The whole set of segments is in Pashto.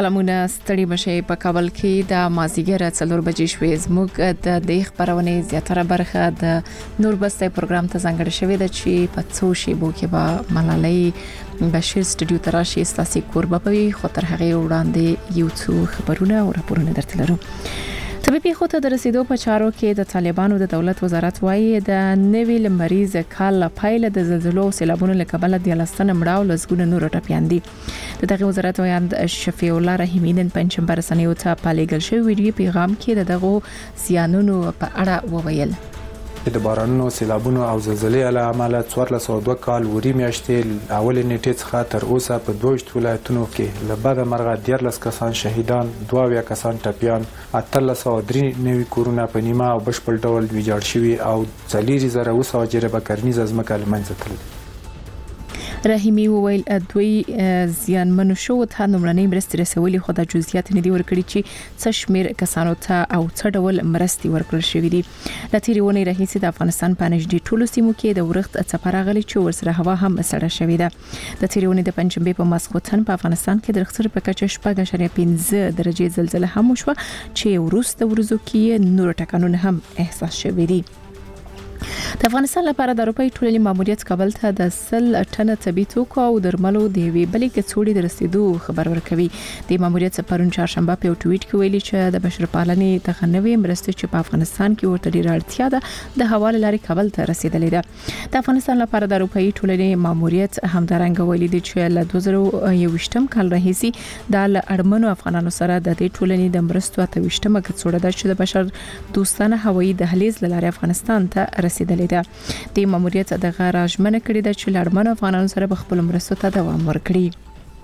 سلامونه ستړي مشه په کابل کې د مازیګر 4 بجې شوې زموږ د دې خبرونه زیاتره برخه د نور بسته پروګرام ته ځانګړې شوې ده چې په څو شیبو کې به ملالۍ بشیر سټوډیو تراشي ستاسي کوربوي خو تر هغه وړاندې یو څو خبرونه او راپورونه درته لرو. طبي خوته د رسیدو په چارو کې د طالبانو د دولت وزارت وايي د نوي لمریز کال پایله د زلزلو او سیلابونو له کبله د لستن مړاو لزګونه نور ټپيان دي. دغه وزارت وایي شفیع الله رحیمی نن پنځم برسنیو ته پالیګل شوی ویډیو پیغام کې دغه زیانونو په اړه وویل. د بارانونو سیلابونو او زلزلې له امله 1402 کال وری میاشتې اول نیټه څخه تر اوسه په 22 ولایتونو کې له بده مرغه 13 کسان شهیدان 22 کسان ټپيان 1303 نوي کورونه په نیمه او بشپړ ډول ویجاړ شوي او 4000 جریبه کرنیزه ځمکه له منځه تللې. رحیمی وویل دوی زیانمنو شو ته نمرنۍ مرستې رسولي خو د جزئیات نه دی ورکړي چې څه شمیر کسانو ته او څه ډول مرستې ورکړل شوې دي. د تیرونې رئیس د افغانستان په نږدې ټولو سیمو کې د ورښت څپه راغلي چې ورسره هوا هم سړه شوې ده. د تیرونې د پنځمبه په ماسخوتن په افغانستان کې د رختر په کچه 5.5 درجه زلزلہ هم وشوه چې وروسته ورځو کې نور ټکانونه هم احساس شوې دي. د افغانستان لپاره د اروپای ټولنې ماموریت کابل ته د 100 ټنه طبي توکو او درملو د وی بلې کڅوړې د رسیدو خبر ورکوي. د ماموریت پرون چهارشنبه په ټویټ کې ویلي چې د بشرپالنې تخنوي مرستې چې په افغانستان کې ورته ډیره اړتیا ده د حواله لاري کابل ته رسیدلې ده. د افغانستان لپاره د اروپای ټولنې ماموریت همدارنګ ویلي دی چې له 2021 کال راهیسي د اړمنو افغانانو سره د دې ټولنې د مرستو ته وشتمه کڅوړه ده چې د بشر دوستانه هوایي دهلیز لاره افغانستان ته رسیدلې ده. د ماموریت د غراژمنه کړی د چلړمن افغانانو سره خپل مرستو ته دوام ورکړي.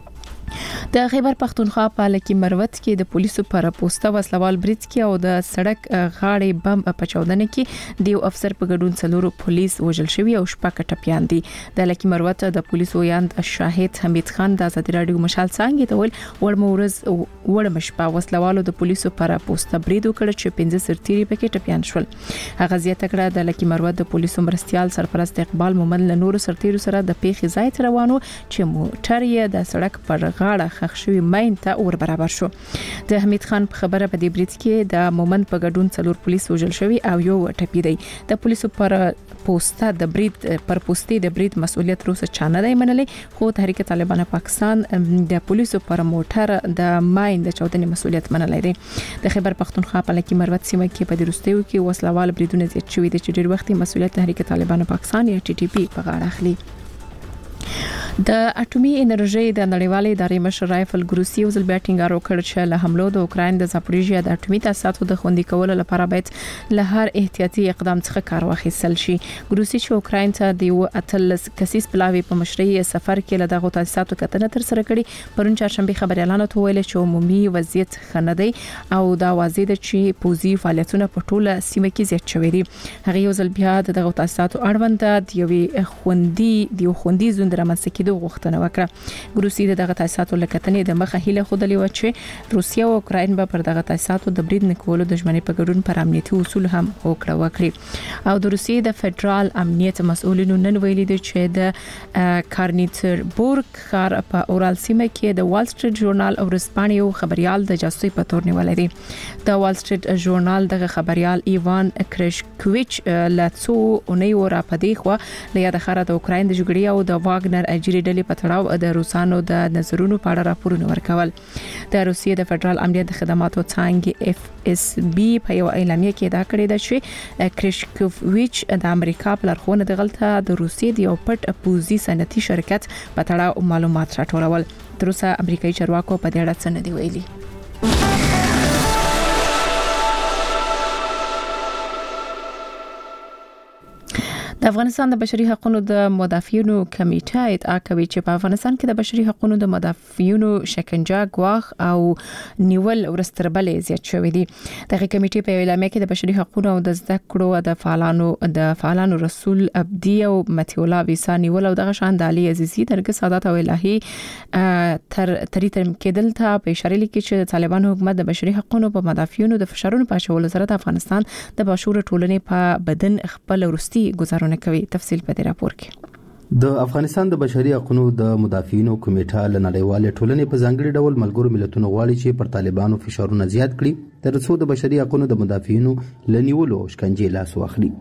د خیبر پختونخوا په لکی مروت کې د پولیسو پر پوسټه وسلوال برید کې او د سړک غاړې بم په چاودنه کې د یو افسر په ګډون څلورو پولیس وژل شوی او شپږ ټپيان دي. د لکی مروت د پولیسو یاند شاهد حمید خان د آزادي رادیو مشال څنګه ته ول وړم شپه وسلوالو د پولیسو پر پوسټه برید وکړ چې 15 سرتيري پکې ټپيان شول. هغه زیاته کړه د لکی مروت د پولیسو مرستيال سرپرست اقبال مومن له نورو سرتيرو سره د پیښې ځای ته روانو چې موټر یې د سړک پر غاړه خښ شوی ماین ته ور برابر شو. د حمید خان په خبره په دې برید کې د مومن په ګډون څلور پولیس وژل شوی او یو ټپي دی. د پولیسو پر پوسټه د برید مسؤلیت روسه چانه دی منلې خو تحریک طالبان پاکستان د پولیسو پر موټر د ماین د چاودنې مسؤلیت منلې دی. د خیبر پختونخوا په لکی مروت سیمه کې په دروستیو کې وسلوال بریدونه زیات شوي دي چې ډېر وخت مسؤلیت تحریک طالبان پاکستان یا ټي ټي پی په غاړه اخلي. د اټومي انرژي د نړیوالې ادارې مشر رایفل ګروسی وزل بیټینګ وکړ چې له حملو د اوکراین د زاپوریژیا د اټومي تاسیساتو د خوندي کولو لپاره باید له هر احتیاطي اقدام څخه کار واخیستل شي. ګروسی چې اوکراین ته د یو اتل کسیس پلاوی په مشرۍ سفر کې له دغه تاسیساتو کتنه تر سره کړي پرون چهارشنبه خبريالانو ته ویل چې عمومي وضعیت خندي او دا واضح ده چې پوزي فعالیتونه په ټوله سیمه کې زیات شوي دي. هغه یو ځل بیا دغه تاسیساتو اړوند د یو خوندي زوند رامنځته کېدو غوښتنه وکړه. ګروسی دغه تاسیساتو لکتنې د مخه هیله خودلې و چې روسیا او اوکراین به پر دغه تاسیساتو د برید نکولو د ژمنې په ګډون پر امنیتي اصول هم وکړي. او د روسیې د فدرال امنیت مسؤلینو نن ویلي دي چې د کارنیتربورګ ښار په اورال سیمه کې د وال سټریټ ژورنال او رسپانې یو خبريال د جاسوسي په تور نیولې دي. د وال سټریټ ژورنال دغه خبريال ایوان کرشکویچ لاتسو اونۍ ورا پدې خو د یاد خره د اوکراین د جګړې او د واګنر اجری ډلې په تړاو د روسانو د نظرونو په اړه راپورونه ورکول. د روسیې د فدرال امنیت خدماتو څنګه اف اس بي په یو اعلامیه کې دا کړی ده چې کرشکوویچ د امریکا په لارښوونه د غلطه د روسیې د یو پټ پوزي صنعتي شرکت په تړاو معلومات راټولول. تر اوسه امریکایي چارواکو په دې اړه څه نه دی ویلي. د افغانستان د بشري حقوقو د مدافعینو کمیټه ادعا کوي چې په افغانستان کې د بشري حقوقو د مدافعینو شکنجه، ګواښ او نیول ورستربلې زیات شوې دي. دغه کمیټې په اعلامیه کې د بشري حقوقو او د زده کړو د فعالانو رسول ابدي او متي الله ویسا نیول او دغه شان د علي عزیزي درګه سادات او الهي تریتم کېدل ته په اشاره لیکي چې طالبان حکومت د بشري حقوقو په مدافعینو د فشارونو په شاول سره د افغانستان د بشور ټولنې په بدن خپل ورستي گزارونه کوي. تفصیل په دې راپور کې. د افغانستان د بشري حقوقو د مدافعینو کمیټه له نړیوالې ټولنې په ځانګړي ډول ملګرو ملتونو غواړي چې پر طالبانو فشارونه زیات کړي تر څو د بشري حقوقو د مدافعینو له نیولو شکنجې لاس واخلي.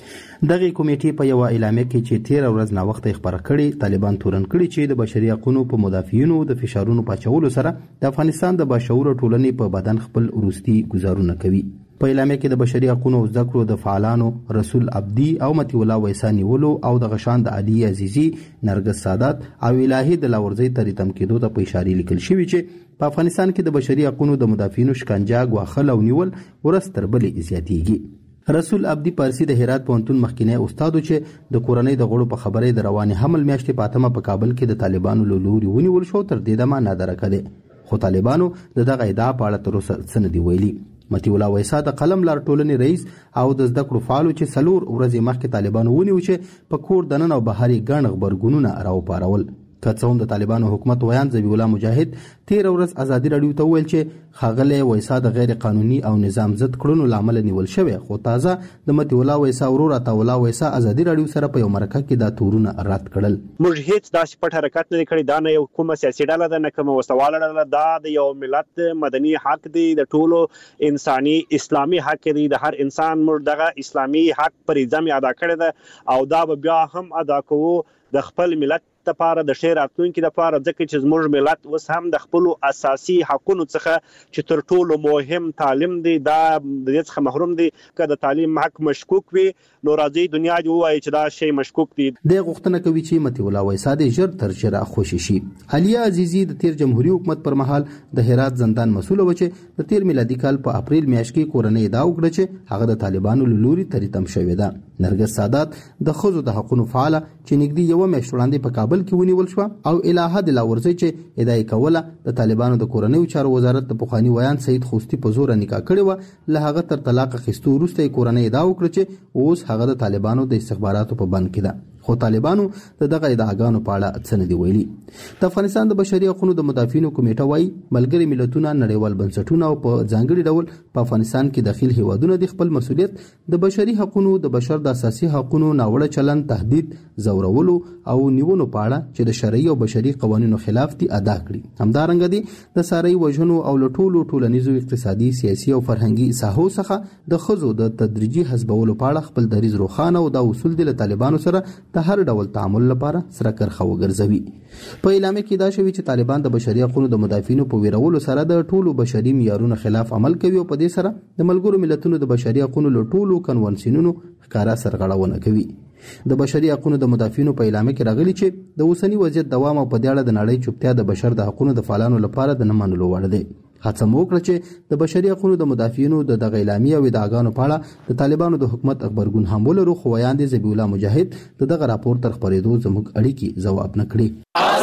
دغه کمیټې په یو اعلامیه کې چې 13 ورځ نا وخت خبره کړې طالبان تورن کړي چې د بشري حقوقو په مدافعینو د فشارونو پاچولو سره د افغانستان د باشعور ټولنې په بدن خپل وروستي گزارونه کوي. په اعلامیه کې د بشري حقوقو او زده کړو د فعالانو رسول عبدي او متي الله ویسا نیولو او د غشان د علي عزیزي نرګس سادات او الهي د لاورزي تریتم کېدو ته په اشاره لیکل شوی چې په افغانستان کې د بشري حقوقو د مدافعینو شکنجه غواخل او نیول ورځ تر بلې زیاتېږي. رسول عبدي پارسی د هرات پوهنتون مخکینی استاد چې د کورنۍ د غړو په خبرې د رواني حمل میاشتې پاتمه په کابل کې د طالبانو له لوري ونیول شو تر دې دمه نادره کړي خو طالبانو دغه ادعا په اړه تر اوسه څه نه دي ویلي. متي الله ویسا د قلم لار ټولنې رئیس او د زده کړو فعالو چې څلور ورځې مخکې طالبانو ونیو چې په کور دننه او بهري ګڼ غبرګونونه راوپارول. که څه هم د طالبانو حکومت ویان ذبیح الله مجاهد 13 ورځ ازادي راډیو ته ویل چې ښاغلی ویسا د غیر قانوني او نظام ضد کړنو لامل نیول شوی خو تازه د متي الله ویسا ورور عطا الله ویسا ازادي راډیو سره په یو مرکه کې دا تورونه رد کړل. موږ هیڅ داسې پټ حرکت نه کړی دا نه یو کومه سیاسي ډله ده نه کومه وسواله ډله دا د یو ملت مدني حق دی د ټولو انساني اسلامي حق دی د هر انسان موږ دغه اسلامي حق پر ځم ادا کړی ده او دا به بیا هم ادا کوو د خپل ملت لپاره د ښې راتلونکي لپاره ځکه چې زموږ ملت اوس هم د خپلو اساسي حقونو څخه چې تر ټولو مهم تعلیم دی دا د دې څخه محروم دی. که د تعلیم حق مشکوک وي نو راځي دنیا دې ووایي چې دا شی مشکوک دی. د غوښتنه کوي چې متي الله ویسا دې ژر تر ژره خوشي شي. علي عزیزي د تیر جمهوریت حکومت پر مهال د هرات زندان مسؤل و چې د تیر میلادي کال په اپریل میاشت کې کورنۍ ادعا وکړه چې هغه د طالبانو له لوري تریتم شوې ده. نرګس سادات د ښځو د حقوقو فعاله چې نږدې یو میاشت وړاندې په کابل کې ونیول شو او الهه د لاورزي چې ادعا کوله د طالبانو د کورنۍ چارو وزارت د پخوانی ویان سید خوستی په زور نکاح کړی و له هغه تر طلاق اخیستو وروسته کورنۍ ادعا وکړه چې اوس هغه د طالبانو د استخباراتو په بند کې ده خو طالبانو دغه ادعاګانو په اړه څه نه دی ویلي. د افغانستان د بشري حقوقو د مدافعینو کمیټه وايي ملګري ملتونه نړیوال بنسټونه او په ځانګړي ډول په افغانستان کې داخل هیوادونه د خپل مسؤلیت د بشري حقوقو د بشر د اساسي حقوقو ناوړه چلند تهدید زورولو او نیونو په اړه چې د شرعي او بشري قوانینو خلاف دي ادا کړي. همدارنګه دي د ساري وژنو او لټولو ټولنیزو اقتصادي سیاسي او فرهنګي ساحو څخه د خزو د تدریجي حزبولو په اړه خپل دریځ روښانه او د اصول د طالبانو سره د هر ډول تعامل لپاره سره کرخه وګرځوي. په اعلامیه کې دا شوی چې طالبان د بشري حقوقو د مدافعینو په ویرولو سره د ټولو بشري معیارونو خلاف عمل کوي او په دې سره د ملګرو ملتونو د بشري حقوقو له ټولو کنونسیونونو ښکارا سرغړونه کوي. د بشري حقوقو د مدافعینو په اعلامیه کې راغلي چې د اوسنی وضعیت دوام او په دې اړه د نړۍ چوپتیا د بشر د حقوقو د فعالانو لپاره د نه منلو وړ دی. هڅه مو وکړه چې د بشري حقوقو د مدافعینو د دغه اعلامیه او ادعاګانو په اړه د طالبانو د حکومت خبرګون هم ولرو خو ویان دي ذبیح الله مجاهد دغه راپور تر خبرېدو زموږ اړیکې ځواب نه کړي.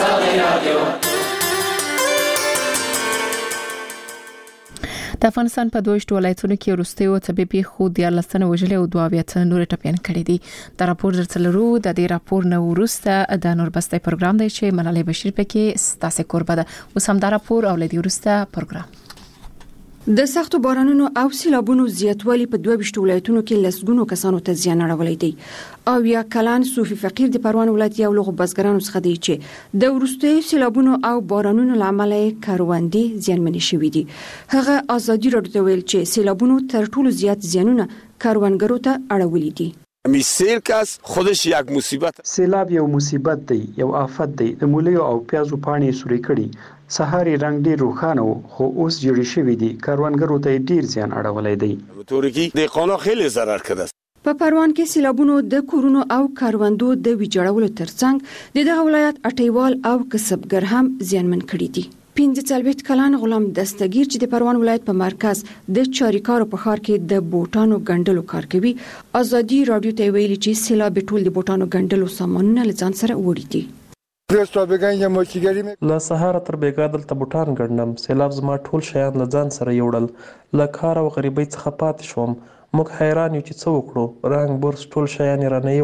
د افغانستان په 22 ولایتونو کې وروستیو طبيبي خو د 14 وژلې او 22 نور ټپيان کړي دي. دا راپور درڅلرو د دې راپور نو وروسته د نوربستي پروګرام دی چې منالي بشیر پکې ستاسو قربه ده. اوس هم دا راپور او لدی وروسته پروګرام د سختو بارانونو او سیلابونو زیاتوالی په 22 ولایتونو کې لسګونو کسانو ته زیان اړولی دی. او یا کلان صوفي فقیر د پروان ولایت یو لغو بزګرانو څخه دی چې د ورستي سیلابونو او بارانونو لامل کاروندې زیانمنې شوې دي. هغه ازادي راډیو ویل چې سیلابونو تر ټولو زیات زیانونه کاروندګرو ته اړولي دي. سیل کس خودش یک مصیبت. سیلاب یو مصیبت دی، یو آفت دی. د مولیو او پیازو پاڼې سوري کړي. سهاري رنگ ډیر روښانه خو اوس جوړی شوی دی. کاروندګرو ته ډیر زیان اړولای دی. تورکی د قانون خیلی ضرر کړه. په پروان کې سیلابونو د کورونو او کاروندو د ویجاړولو ترڅنګ دغه ولایت اټیوال او کسبګر هم زیانمن کړي دي. 45 کلن غلام دستگیر چې د پروان ولایت په مرکز د چاریکارو په ښار کې د بوټانو ګنډلو کار کوي، ازادي رادیو ته ویلي چې سیلاب ټول د بوټانو ګنډلو سامانونه لځان سره وړي دي. له سهار تر بیګا دلته بوټان ګنډم. سیلاب زما ټول شیان لځان سره یوړل. له کار او غریبۍ څخه پاتې شوم. موږ حیران یو چې څه وکړو. رنګ برس ټول شیان رانه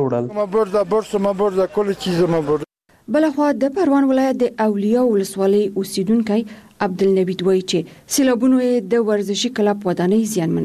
یوړل. بلخوا د پروان ولایت د اولیا ولسوالۍ اوسیدونکو عبدالنبی دوی چې سیلابونو د ورزشي کلب ودانۍ زیانمن